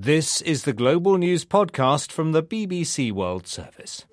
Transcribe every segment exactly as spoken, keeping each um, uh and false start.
This is the Global News Podcast from the B B C World Service.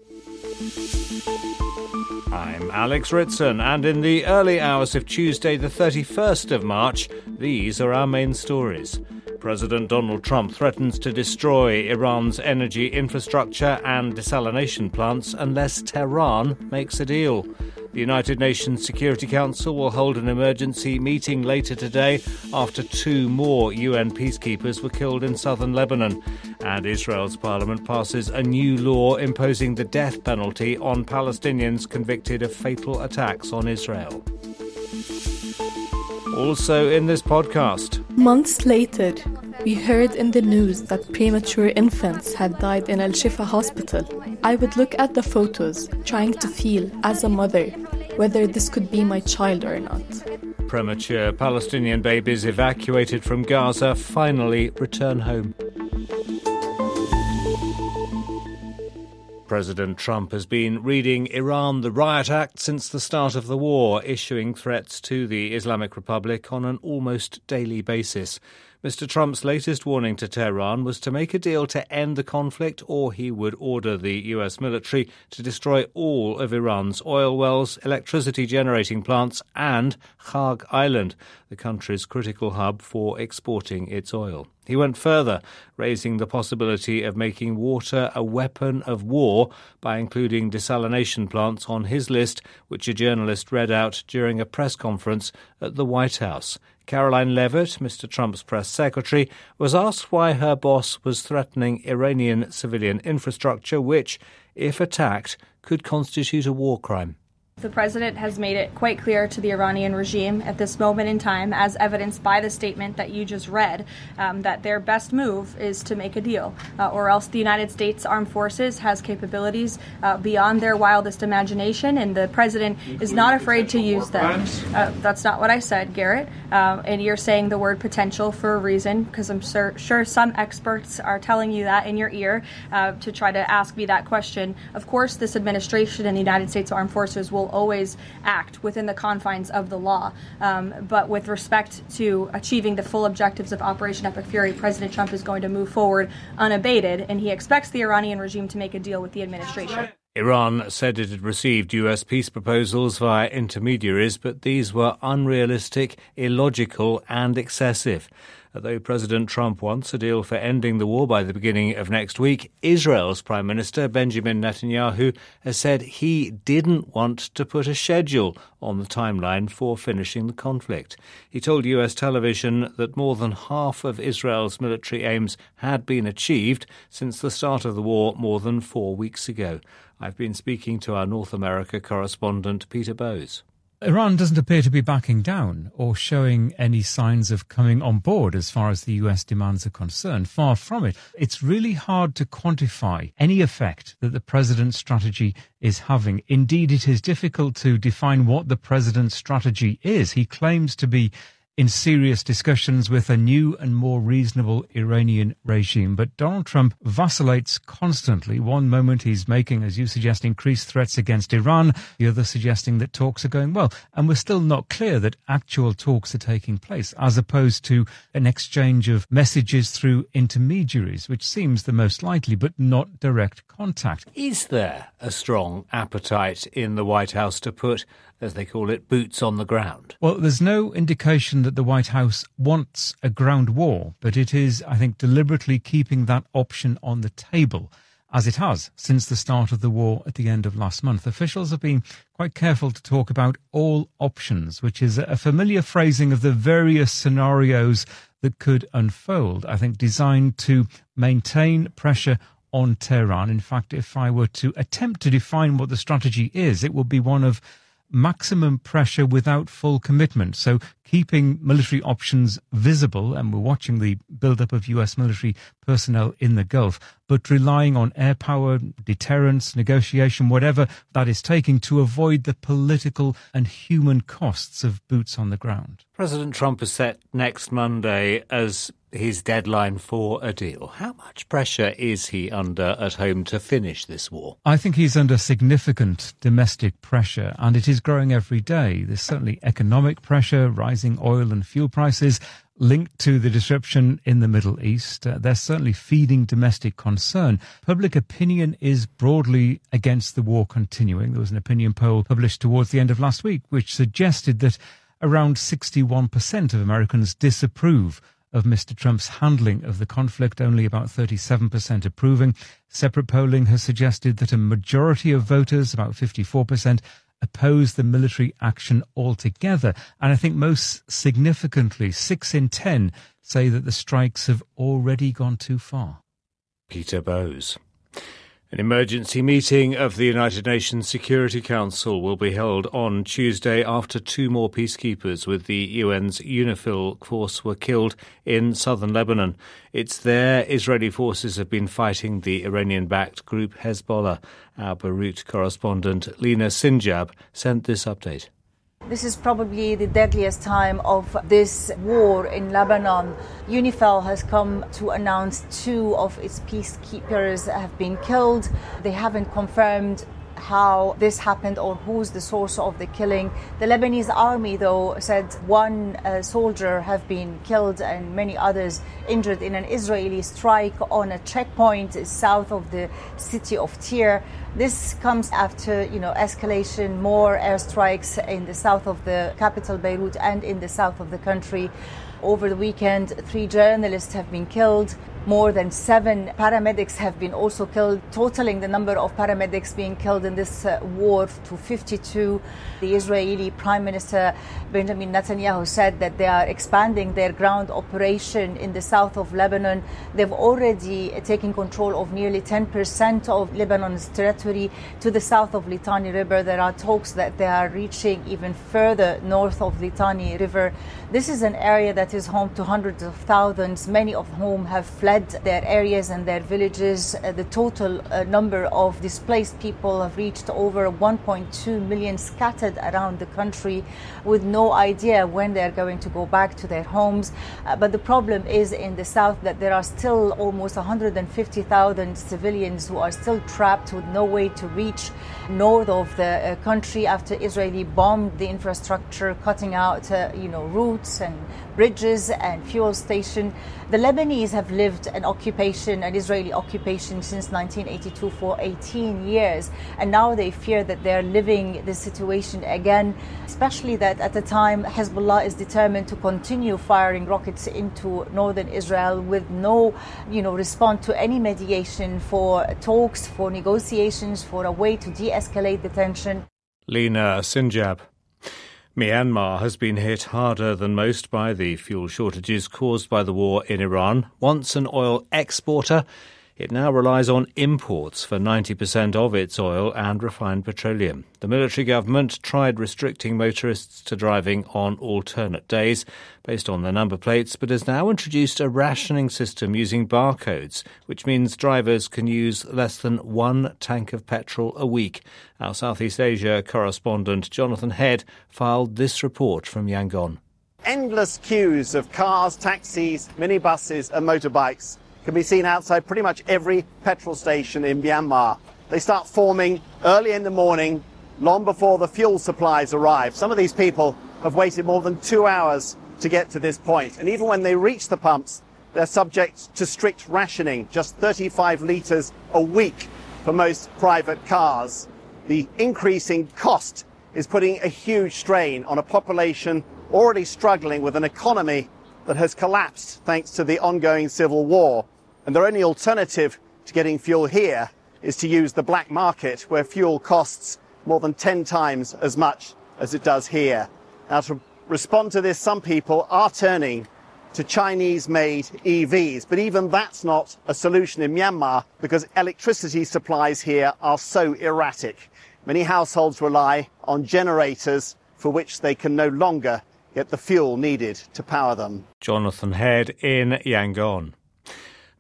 I'm Alex Ritson, and in the early hours of Tuesday the thirty-first of March, these are our main stories. President Donald Trump threatens to destroy Iran's energy infrastructure and desalination plants unless Tehran makes a deal. The United Nations Security Council will hold an emergency meeting later today after two more U N peacekeepers were killed in southern Lebanon. And Israel's parliament passes a new law imposing the death penalty on Palestinians convicted of fatal attacks on Israel. Also in this podcast. Months later, we heard in the news that premature infants had died in Al-Shifa hospital. I would look at the photos, trying to feel, as a mother, whether this could be my child or not. Premature Palestinian babies evacuated from Gaza finally return home. President Trump has been reading Iran the Riot Act since the start of the war, issuing threats to the Islamic Republic on an almost daily basis. Mister Trump's latest warning to Tehran was to make a deal to end the conflict, or he would order the U S military to destroy all of Iran's oil wells, electricity generating plants and Kharg Island, the country's critical hub for exporting its oil. He went further, raising the possibility of making water a weapon of war by including desalination plants on his list, which a journalist read out during a press conference at the White House. Caroline Levitt, Mister Trump's press secretary, was asked why her boss was threatening Iranian civilian infrastructure, which, if attacked, could constitute a war crime. The president has made it quite clear to the Iranian regime at this moment in time, as evidenced by the statement that you just read, um, that their best move is to make a deal, uh, or else the United States Armed Forces has capabilities uh, beyond their wildest imagination, and the president is not afraid to use them. Uh, that's not what I said, Garrett, uh, and you're saying the word potential for a reason, because I'm sur- sure some experts are telling you that in your ear uh, to try to ask me that question. Of course, this administration and the United States Armed Forces will always act within the confines of the law. Um, but with respect to achieving the full objectives of Operation Epic Fury, President Trump is going to move forward unabated, and he expects the Iranian regime to make a deal with the administration. Iran said it had received U S peace proposals via intermediaries, but these were unrealistic, illogical and excessive. Although President Trump wants a deal for ending the war by the beginning of next week, Israel's Prime Minister Benjamin Netanyahu has said he didn't want to put a schedule on the timeline for finishing the conflict. He told U S television that more than half of Israel's military aims had been achieved since the start of the war more than four weeks ago. I've been speaking to our North America correspondent Peter Bowes. Iran doesn't appear to be backing down or showing any signs of coming on board as far as the U S demands are concerned. Far from it. It's really hard to quantify any effect that the president's strategy is having. Indeed, it is difficult to define what the president's strategy is. He claims to be in serious discussions with a new and more reasonable Iranian regime. But Donald Trump vacillates constantly. One moment he's making, as you suggest, increased threats against Iran, the other suggesting that talks are going well. And we're still not clear that actual talks are taking place, as opposed to an exchange of messages through intermediaries, which seems the most likely, but not direct contact. Is there a strong appetite in the White House to put, as they call it, boots on the ground? Well, there's no indication that the White House wants a ground war, but it is, I think, deliberately keeping that option on the table, as it has since the start of the war at the end of last month. Officials have been quite careful to talk about all options, which is a familiar phrasing of the various scenarios that could unfold, I think designed to maintain pressure on Tehran. In fact, if I were to attempt to define what the strategy is, it would be one of maximum pressure without full commitment. So keeping military options visible, and we're watching the build-up of U S military personnel in the Gulf, but relying on air power, deterrence, negotiation, whatever that is taking to avoid the political and human costs of boots on the ground. President Trump is set next Monday as his deadline for a deal. How much pressure is he under at home to finish this war? I think he's under significant domestic pressure, and it is growing every day. There's certainly economic pressure, rising oil and fuel prices linked to the disruption in the Middle East. Uh, they're certainly feeding domestic concern. Public opinion is broadly against the war continuing. There was an opinion poll published towards the end of last week which suggested that around sixty-one percent of Americans disapprove of Mister Trump's handling of the conflict, only about thirty-seven percent approving. Separate polling has suggested that a majority of voters, about fifty-four percent, oppose the military action altogether. And I think most significantly, six in ten say that the strikes have already gone too far. Peter Bowes. An emergency meeting of the United Nations Security Council will be held on Tuesday after two more peacekeepers with the U N's UNIFIL force were killed in southern Lebanon. It's there Israeli forces have been fighting the Iranian-backed group Hezbollah. Our Beirut correspondent Lina Sinjab sent this update. This is probably the deadliest time of this war in Lebanon. UNIFIL has come to announce two of its peacekeepers have been killed. They haven't confirmed how this happened or who's the source of the killing. The Lebanese army, though, said one uh, soldier have been killed and many others injured in an Israeli strike on a checkpoint south of the city of Tyre. This comes after, you know, escalation, more airstrikes in the south of the capital, Beirut, and in the south of the country. Over the weekend, three journalists have been killed. More than seven paramedics have been also killed, totaling the number of paramedics being killed in this uh, war to fifty-two. The Israeli Prime Minister Benjamin Netanyahu said that they are expanding their ground operation in the south of Lebanon. They've already taken control of nearly ten percent of Lebanon's territory to the south of Litani River. There are talks that they are reaching even further north of Litani River. This is an area that is home to hundreds of thousands, many of whom have fled their areas and their villages. Uh, the total uh, number of displaced people have reached over one point two million, scattered around the country with no idea when they're going to go back to their homes. Uh, but the problem is in the south that there are still almost one hundred fifty thousand civilians who are still trapped with no way to reach north of the uh, country after Israeli bombed the infrastructure, cutting out uh, you know routes and bridges and fuel station. The Lebanese have lived an occupation, an Israeli occupation, since nineteen eighty-two for eighteen years. And now they fear that they're living this situation again, especially that at the time Hezbollah is determined to continue firing rockets into northern Israel with no, you know, response to any mediation for talks, for negotiations, for a way to de-escalate the tension. Lina Sinjab. Myanmar has been hit harder than most by the fuel shortages caused by the war in Iran. Once an oil exporter, it now relies on imports for ninety percent of its oil and refined petroleum. The military government tried restricting motorists to driving on alternate days based on their number plates, but has now introduced a rationing system using barcodes, which means drivers can use less than one tank of petrol a week. Our Southeast Asia correspondent Jonathan Head filed this report from Yangon. Endless queues of cars, taxis, minibuses and motorbikes can be seen outside pretty much every petrol station in Myanmar. They start forming early in the morning, long before the fuel supplies arrive. Some of these people have waited more than two hours to get to this point. And even when they reach the pumps, they're subject to strict rationing, just thirty-five litres a week for most private cars. The increasing cost is putting a huge strain on a population already struggling with an economy that has collapsed thanks to the ongoing civil war. And their only alternative to getting fuel here is to use the black market, where fuel costs more than ten times as much as it does here. Now, to respond to this, some people are turning to Chinese-made E Vs, but even that's not a solution in Myanmar because electricity supplies here are so erratic. Many households rely on generators for which they can no longer get the fuel needed to power them. Jonathan Head in Yangon.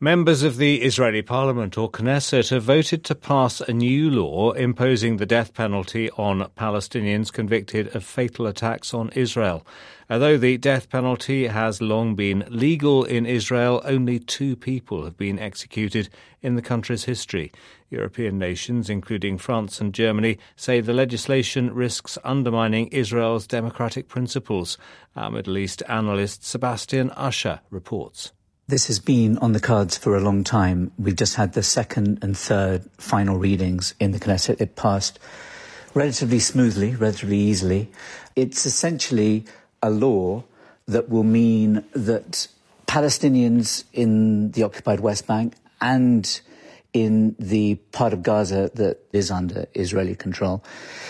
Members of the Israeli parliament, or Knesset, have voted to pass a new law imposing the death penalty on Palestinians convicted of fatal attacks on Israel. Although the death penalty has long been legal in Israel, only two people have been executed in the country's history. European nations, including France and Germany, say the legislation risks undermining Israel's democratic principles. Our Middle East analyst Sebastian Usher reports. This has been on the cards for a long time. We've just had the second and third final readings in the Knesset. It passed relatively smoothly, relatively easily. It's essentially a law that will mean that Palestinians in the occupied West Bank and in the part of Gaza that is under Israeli control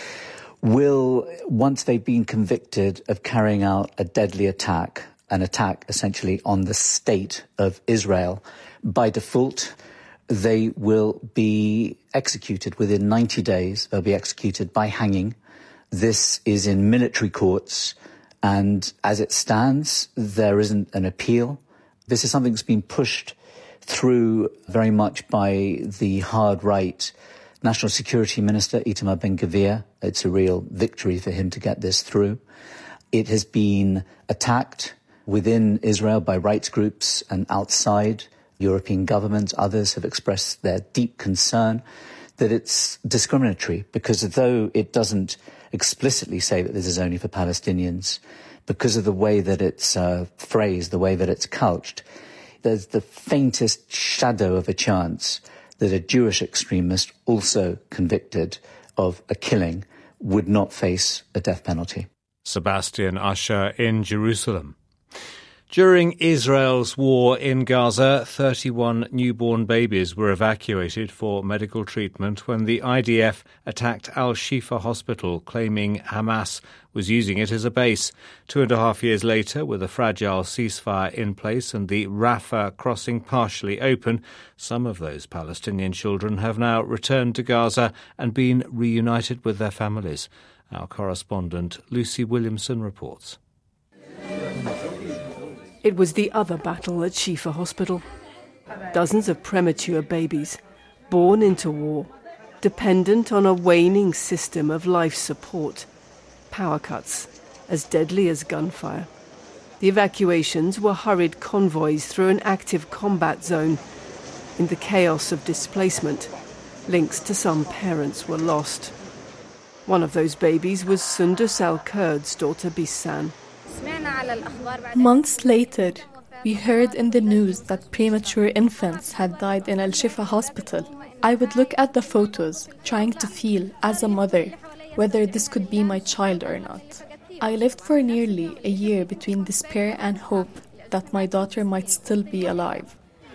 will, once they've been convicted of carrying out a deadly attack, an attack essentially on the state of Israel, by default, they will be executed within ninety days. They'll be executed by hanging. This is in military courts, and as it stands, there isn't an appeal. This is something that's been pushed through very much by the hard right National Security Minister, Itamar Ben-Gvir. It's a real victory for him to get this through. It has been attacked within Israel by rights groups and outside. European governments, others have expressed their deep concern that it's discriminatory, because though it doesn't explicitly say that this is only for Palestinians, because of the way that it's uh, phrased, the way that it's couched, there's the faintest shadow of a chance that a Jewish extremist also convicted of a killing would not face a death penalty. Sebastian Usher in Jerusalem. During Israel's war in Gaza, thirty-one newborn babies were evacuated for medical treatment when the I D F attacked Al-Shifa hospital, claiming Hamas was using it as a base. Two and a half years later, with a fragile ceasefire in place and the Rafah crossing partially open, some of those Palestinian children have now returned to Gaza and been reunited with their families. Our correspondent Lucy Williamson reports. It was the other battle at Shifa Hospital. Dozens of premature babies, born into war, dependent on a waning system of life support, power cuts, as deadly as gunfire. The evacuations were hurried convoys through an active combat zone. In the chaos of displacement, links to some parents were lost. One of those babies was Sundus al-Kurd's daughter Bisan. Months later, we heard in the news that premature infants had died in Al-Shifa hospital. I would look at the photos, trying to feel, as a mother, whether this could be my child or not. I lived for nearly a year between despair and hope that my daughter might still be alive.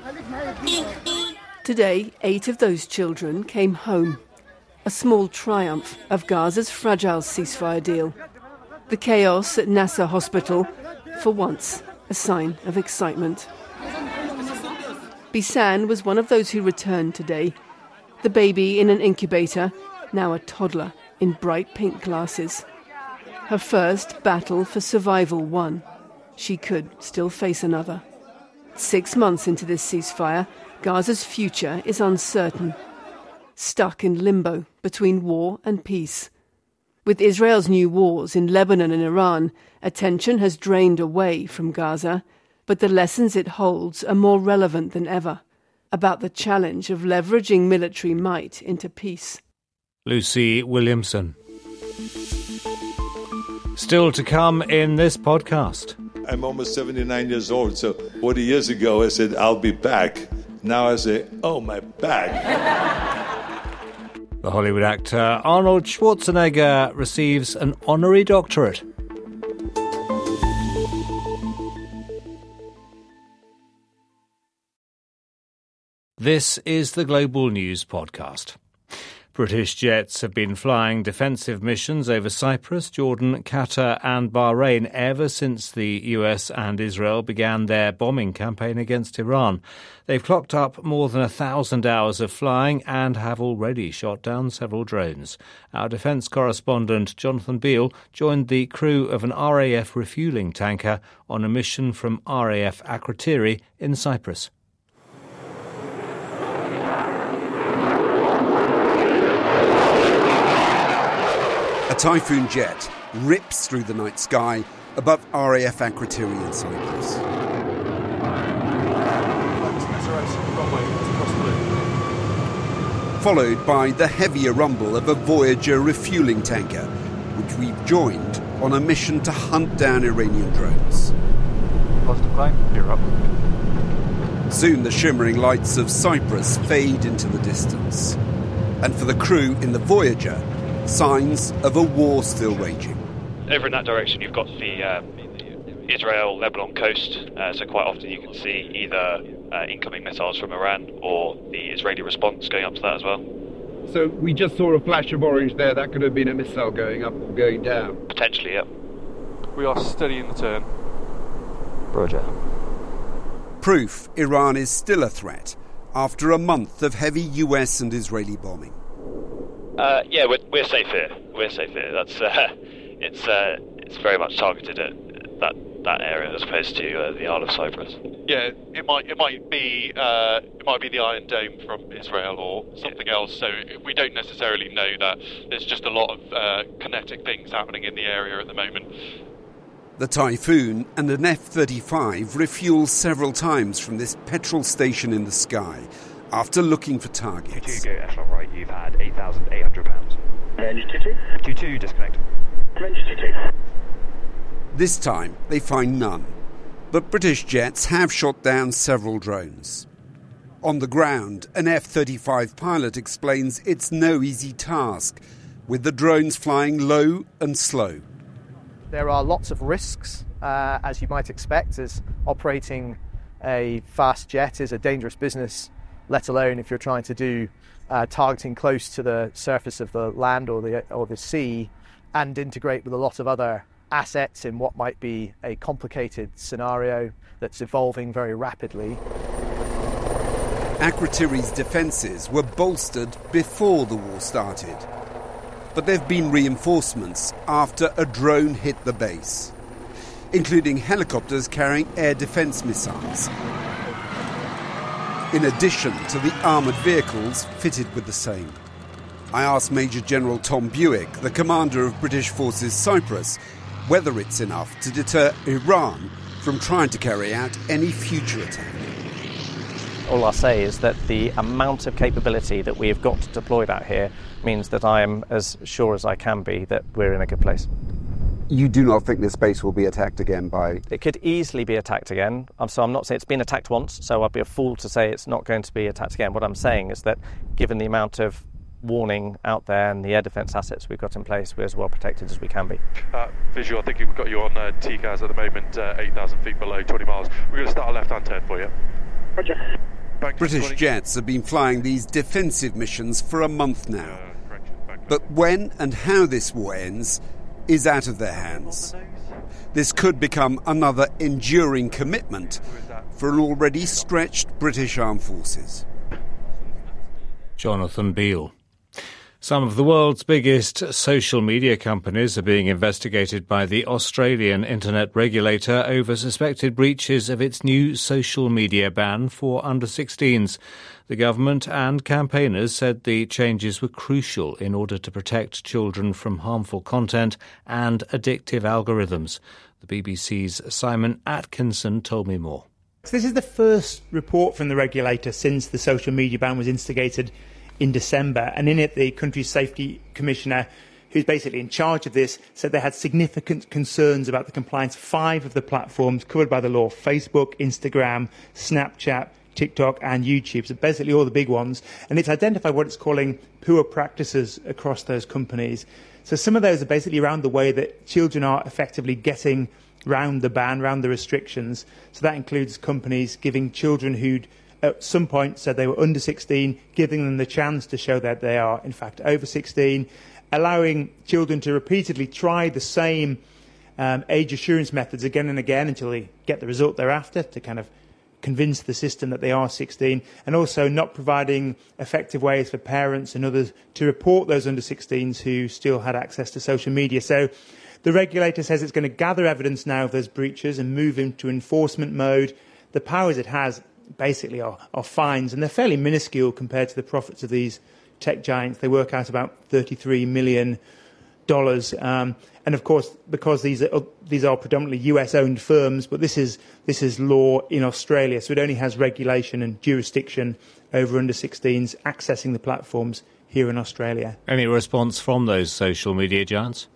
Today, eight of those children came home. A small triumph of Gaza's fragile ceasefire deal. The chaos at Nasser Hospital, for once, a sign of excitement. Bisan was one of those who returned today. The baby in an incubator, now a toddler in bright pink glasses. Her first battle for survival won. She could still face another. Six months into this ceasefire, Gaza's future is uncertain. Stuck in limbo between war and peace. With Israel's new wars in Lebanon and Iran, attention has drained away from Gaza, but the lessons it holds are more relevant than ever, about the challenge of leveraging military might into peace. Lucy Williamson. Still to come in this podcast. I'm almost seventy-nine years old, so forty years ago I said, I'll be back. Now I say, oh, my back. The Hollywood actor Arnold Schwarzenegger receives an honorary doctorate. This is the Global News Podcast. British jets have been flying defensive missions over Cyprus, Jordan, Qatar and Bahrain ever since the U S and Israel began their bombing campaign against Iran. They've clocked up more than a thousand hours of flying and have already shot down several drones. Our defence correspondent Jonathan Beale joined the crew of an R A F refuelling tanker on a mission from R A F Akrotiri in Cyprus. typhoon jet rips through the night sky above R A F Akrotiri in Cyprus. Followed by the heavier rumble of a Voyager refuelling tanker, which we've joined on a mission to hunt down Iranian drones. Positive climb, you're up. Soon the shimmering lights of Cyprus fade into the distance. And for the crew in the Voyager, signs of a war still raging. Over in that direction you've got the uh, Israel-Lebanon coast, uh, so quite often you can see either uh, incoming missiles from Iran or the Israeli response going up to that as well. So we just saw a flash of orange there, that could have been a missile going up or going down? Potentially, yeah. We are steadying the turn. Roger. Proof Iran is still a threat after a month of heavy U S and Israeli bombing. Uh, yeah, we're, we're safe here. We're safe here. That's uh, it's uh, it's very much targeted at that that area as opposed to uh, the Isle of Cyprus. Yeah, it might it might be uh, it might be the Iron Dome from Israel or something else. So we don't necessarily know that. There's just a lot of uh, kinetic things happening in the area at the moment. The Typhoon and an F thirty-five refuel several times from this petrol station in the sky after looking for targets. two two, go echelon right, you've had eight thousand eight hundred pounds. Range two two. two two, disconnect. Range two two. This time they find none, but British jets have shot down several drones. On the ground, an F thirty-five pilot explains it's no easy task, with the drones flying low and slow. There are lots of risks, uh, as you might expect, as operating a fast jet is a dangerous business, let alone if you're trying to do uh, targeting close to the surface of the land or the or the sea, and integrate with a lot of other assets in what might be a complicated scenario that's evolving very rapidly. Akrotiri's defences were bolstered before the war started. But there have been reinforcements after a drone hit the base, including helicopters carrying air defence missiles, in addition to the armoured vehicles fitted with the same. I asked Major General Tom Buick, the commander of British Forces Cyprus, whether it's enough to deter Iran from trying to carry out any future attack. All I'll say is that the amount of capability that we have got deployed out here means that I am as sure as I can be that we're in a good place. You do not think this base will be attacked again by... It could easily be attacked again. So I'm not saying it's been attacked once, so I'd be a fool to say it's not going to be attacked again. What I'm saying is that given the amount of warning out there and the air defence assets we've got in place, we're as well protected as we can be. Uh, visual, I think we've got you on uh, T C A S at the moment, uh, eight thousand feet below, twenty miles. We're going to start a left-hand turn for you. Roger. British jets have been flying these defensive missions for a month now. But when and how this war ends is out of their hands. This could become another enduring commitment for an already stretched British Armed Forces. Jonathan Beale. Some of the world's biggest social media companies are being investigated by the Australian internet regulator over suspected breaches of its new social media ban for under sixteens. The government and campaigners said the changes were crucial in order to protect children from harmful content and addictive algorithms. The B B C's Simon Atkinson told me more. This is the first report from the regulator since the social media ban was instigated in December, and in it the country's safety commissioner, who's basically in charge of this, said they had significant concerns about the compliance of five of the platforms covered by the law: Facebook, Instagram, Snapchat, TikTok and YouTube, so basically all the big ones, and it's identified what it's calling poor practices across those companies. So some of those are basically around the way that children are effectively getting round the ban, round the restrictions. So that includes companies giving children who'd at some point said they were under sixteen, giving them the chance to show that they are in fact over sixteen, allowing children to repeatedly try the same um, age assurance methods again and again until they get the result they're after, to kind of convince the system that they are sixteen, and also not providing effective ways for parents and others to report those under sixteens who still had access to social media. So the regulator says it's going to gather evidence now of those breaches and move into enforcement mode. The powers it has basically are, are fines, and they're fairly minuscule compared to the profits of these tech giants. They work out about thirty-three million dollars. Um, and of course, because these are these are predominantly U S-owned firms, but this is this is law in Australia, so it only has regulation and jurisdiction over under sixteens accessing the platforms here in Australia. Any response from those social media giants?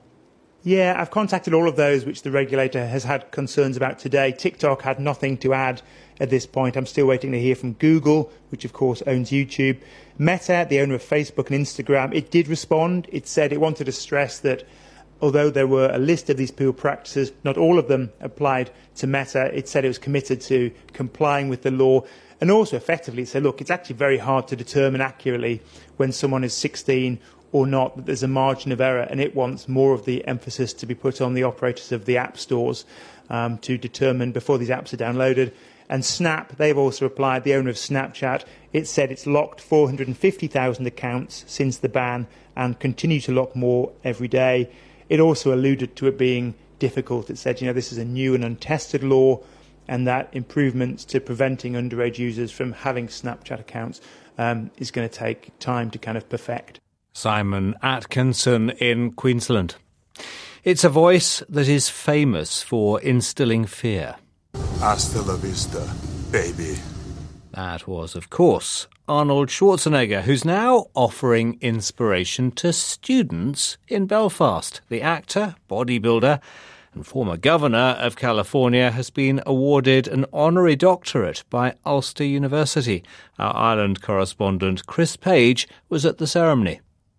Yeah, I've contacted all of those which the regulator has had concerns about today. TikTok had nothing to add at this point. I'm still waiting to hear from Google, which of course owns YouTube. Meta, the owner of Facebook and Instagram, it did respond. It said it wanted to stress that although there were a list of these poor practices, not all of them applied to Meta. It said it was committed to complying with the law. And also effectively said, look, it's actually very hard to determine accurately when someone is sixteen or not, that there's a margin of error, and it wants more of the emphasis to be put on the operators of the app stores um, to determine before these apps are downloaded. And Snap, they've also applied, the owner of Snapchat, it said it's locked four hundred fifty thousand accounts since the ban and continue to lock more every day. It also alluded to it being difficult. It said, you know, this is a new and untested law, and that improvements to preventing underage users from having Snapchat accounts um, is going to take time to kind of perfect. Simon Atkinson in Queensland. It's a voice that is famous for instilling fear. Hasta la vista, baby. That was, of course, Arnold Schwarzenegger, who's now offering inspiration to students in Belfast. The actor, bodybuilder, and former governor of California has been awarded an honorary doctorate by Ulster University. Our Ireland correspondent Chris Page was at the ceremony.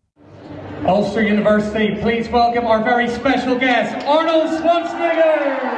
Ulster University, please welcome our very special guest, Arnold Schwarzenegger!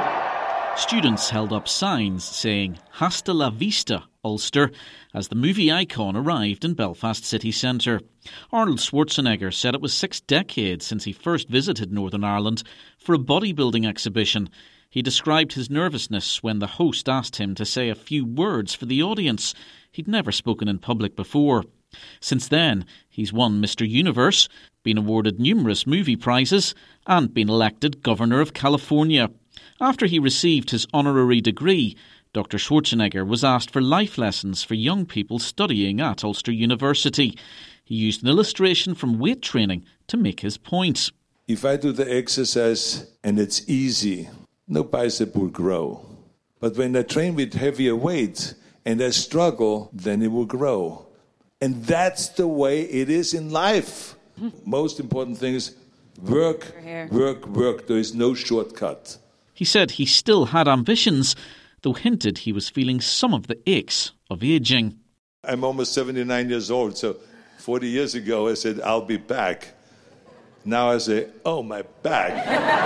Students held up signs saying "Hasta la vista, Ulster" as the movie icon arrived in Belfast city centre. Arnold Schwarzenegger said it was six decades since he first visited Northern Ireland for a bodybuilding exhibition. He described his nervousness when the host asked him to say a few words for the audience. He'd never spoken in public before. Since then, he's won Mister Universe, been awarded numerous movie prizes, and been elected Governor of California. After he received his honorary degree, Doctor Schwarzenegger was asked for life lessons for young people studying at Ulster University. He used an illustration from weight training to make his point. If I do the exercise and it's easy, no bicep will grow. But when I train with heavier weight and I struggle, then it will grow. And that's the way it is in life. Most important thing is work, work, work. There is no shortcut. He said he still had ambitions, though hinted he was feeling some of the aches of ageing. I'm almost seventy-nine years old, so forty years ago I said, I'll be back. Now I say, oh, my back.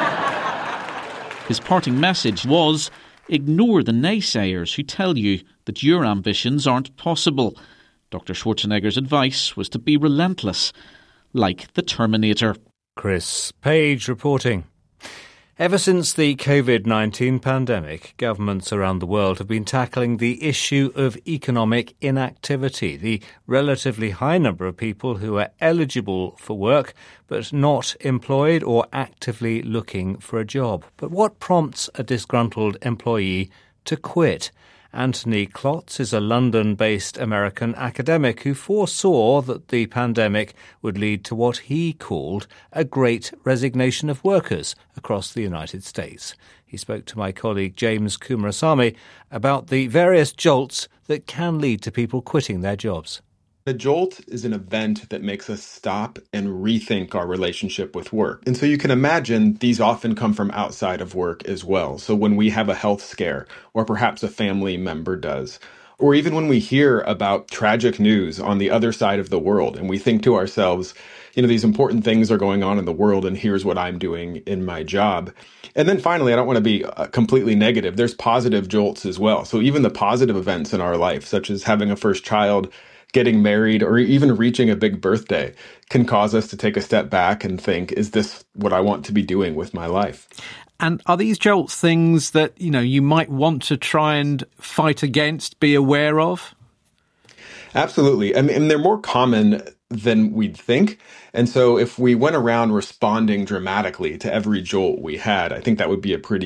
His parting message was, ignore the naysayers who tell you that your ambitions aren't possible. Doctor Schwarzenegger's advice was to be relentless, like the Terminator. Chris Page reporting. Ever since the covid nineteen pandemic, governments around the world have been tackling the issue of economic inactivity, the relatively high number of people who are eligible for work but not employed or actively looking for a job. But what prompts a disgruntled employee to quit? Anthony Klotz is a London-based American academic who foresaw that the pandemic would lead to what he called a great resignation of workers across the United States. He spoke to my colleague James Kumarasamy about the various jolts that can lead to people quitting their jobs. A jolt is an event that makes us stop and rethink our relationship with work. And so you can imagine these often come from outside of work as well. So when we have a health scare, or perhaps a family member does, or even when we hear about tragic news on the other side of the world, and we think to ourselves, you know, these important things are going on in the world, and here's what I'm doing in my job. And then finally, I don't want to be uh, completely negative. There's positive jolts as well. So even the positive events in our life, such as having a first child, getting married, or even reaching a big birthday, can cause us to take a step back and think, is this what I want to be doing with my life? And are these jolts things that, you know, you might want to try and fight against, be aware of? Absolutely. I mean, they're more common than we'd think. And so if we went around responding dramatically to every jolt we had, I think that would be a pretty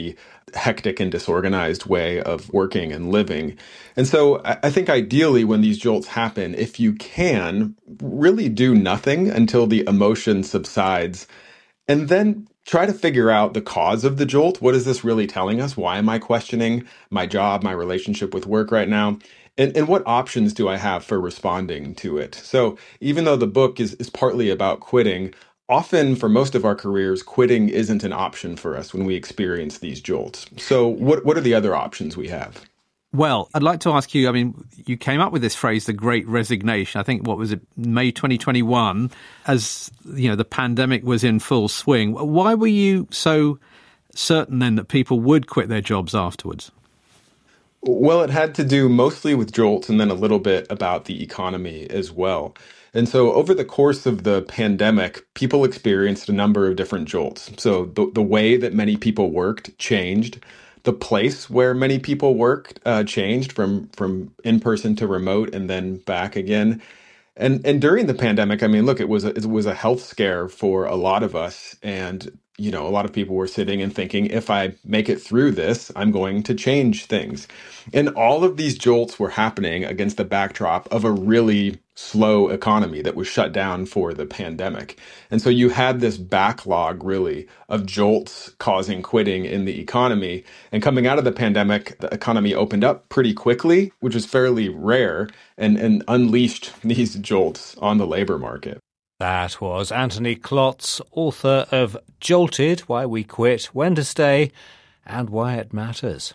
hectic and disorganized way of working and living. And so I think ideally when these jolts happen, if you can, really do nothing until the emotion subsides, and then try to figure out the cause of the jolt. What is this really telling us? Why am I questioning my job, my relationship with work right now? And, and what options do I have for responding to it? So even though the book is, is partly about quitting, often for most of our careers, quitting isn't an option for us when we experience these jolts. So what what are the other options we have? Well, I'd like to ask you, I mean, you came up with this phrase, the Great Resignation. I think, what was it, May twenty twenty-one, as, you know, the pandemic was in full swing. Why were you so certain then that people would quit their jobs afterwards? Well, it had to do mostly with jolts and then a little bit about the economy as well. And so over the course of the pandemic, people experienced a number of different jolts. So the, the way that many people worked changed. The place where many people worked uh, changed from from in-person to remote and then back again. And and during the pandemic, I mean, look, it was a, it was a health scare for a lot of us. And, you know, a lot of people were sitting and thinking, if I make it through this, I'm going to change things. And all of these jolts were happening against the backdrop of a really slow economy that was shut down for the pandemic. And so you had this backlog, really, of jolts causing quitting in the economy. And coming out of the pandemic, the economy opened up pretty quickly, which was fairly rare, and, and unleashed these jolts on the labor market. That was Anthony Klotz, author of Jolted, Why We Quit, When to Stay, and Why It Matters.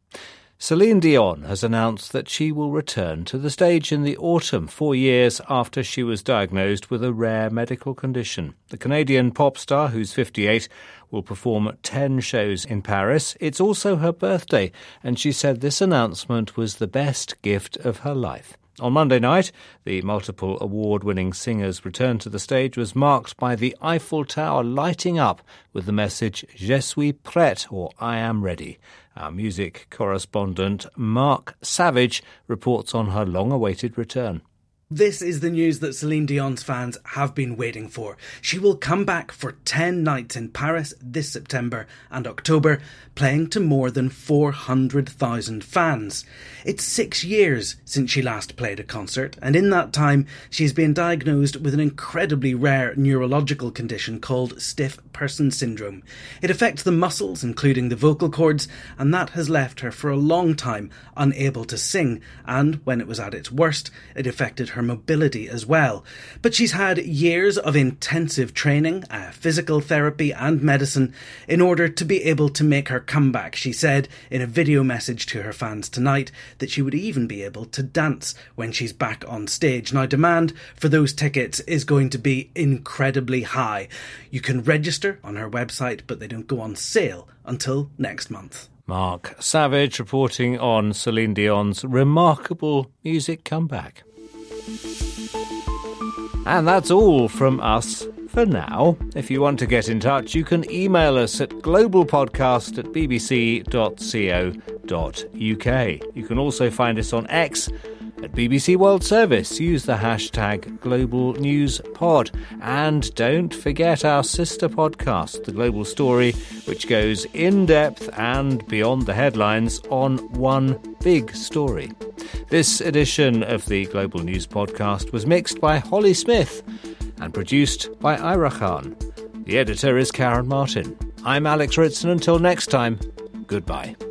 Celine Dion has announced that she will return to the stage in the autumn, four years after she was diagnosed with a rare medical condition. The Canadian pop star, who's fifty-eight, will perform ten shows in Paris. It's also her birthday, and she said this announcement was the best gift of her life. On Monday night, the multiple award-winning singer's return to the stage was marked by the Eiffel Tower lighting up with the message Je suis prête, or I am ready. Our music correspondent Mark Savage reports on her long-awaited return. This is the news that Celine Dion's fans have been waiting for. She will come back for ten nights in Paris this September and October, playing to more than four hundred thousand fans. It's six years since she last played a concert, and in that time she's been diagnosed with an incredibly rare neurological condition called stiff person syndrome. It affects the muscles, including the vocal cords, and that has left her for a long time unable to sing, and when it was at its worst, it affected her mobility as well. But she's had years of intensive training, uh, physical therapy and medicine in order to be able to make her comeback. She said in a video message to her fans tonight that she would even be able to dance when she's back on stage. Now, demand for those tickets is going to be incredibly high. You can register on her website, but they don't go on sale until next month. Mark Savage reporting on Celine Dion's remarkable music comeback. And that's all from us for now. If you want to get in touch, you can email us at globalpodcast at b b c dot co dot u k. You can also find us on X at B B C World Service. Use the hashtag Global News Pod. And don't forget our sister podcast, The Global Story, which goes in depth and beyond the headlines on one big story. This edition of the Global News Podcast was mixed by Holly Smith and produced by Ira Khan. The editor is Karen Martin. I'm Alex Ritson. Until next time, goodbye.